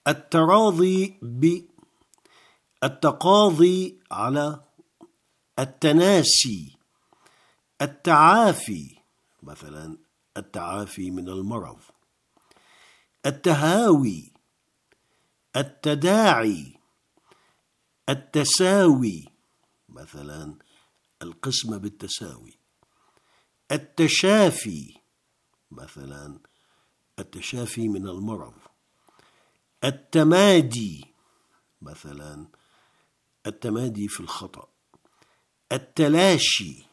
التراضي التقاضي على التناسي، التعافي مثلا التعافي من المرض، التهاوي، التداعي، التساوي مثلا القسمة بالتساوي، التشافي مثلا التشافي من المرض، التمادي مثلا التمادي في الخطأ، التلاشي